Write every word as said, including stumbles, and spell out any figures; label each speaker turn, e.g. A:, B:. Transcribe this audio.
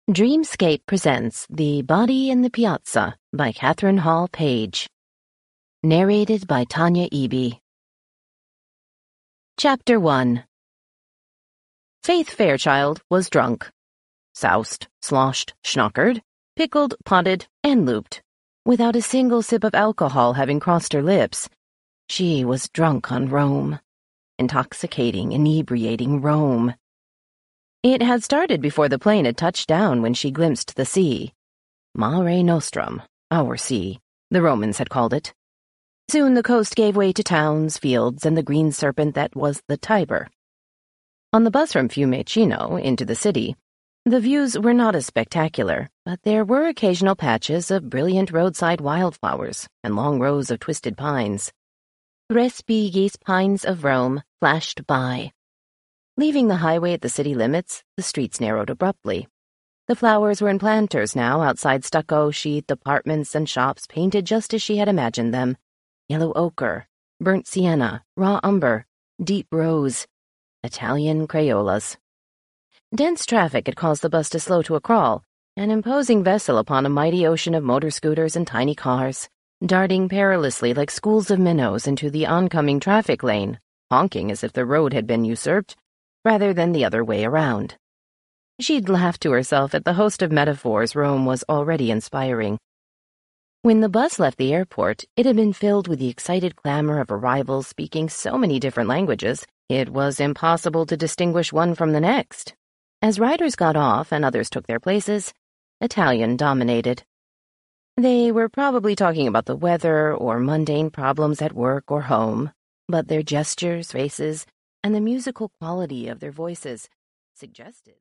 A: Dreamscape presents The Body in the Piazza by Catherine Hall Page. Narrated by Tanya Eby. Chapter one. Faith Fairchild was drunk. Soused, sloshed, schnockered, pickled, potted, and looped, without a single sip of alcohol having crossed her lips. She was drunk on Rome. Intoxicating, inebriating Rome. It had started before the plane had touched down when she glimpsed the sea. Mare Nostrum, our sea, the Romans had called it. Soon the coast gave way to towns, fields, and the green serpent that was the Tiber. On the bus from Fiumicino into the city, the views were not as spectacular, but there were occasional patches of brilliant roadside wildflowers and long rows of twisted pines. Respigis pines of Rome flashed by. Leaving the highway at the city limits, the streets narrowed abruptly. The flowers were in planters now outside stucco-sheathed apartments and shops painted just as she had imagined them. Yellow ochre, burnt sienna, raw umber, deep rose, Italian Crayolas. Dense traffic had caused the bus to slow to a crawl, an imposing vessel upon a mighty ocean of motor scooters and tiny cars, darting perilously like schools of minnows into the oncoming traffic lane, honking as if the road had been usurped, rather than the other way around. She'd laughed to herself at the host of metaphors Rome was already inspiring. When the bus left the airport, it had been filled with the excited clamor of arrivals speaking so many different languages, it was impossible to distinguish one from the next. As riders got off and others took their places, Italian dominated. They were probably talking about the weather or mundane problems at work or home, but their gestures, faces, and the musical quality of their voices suggested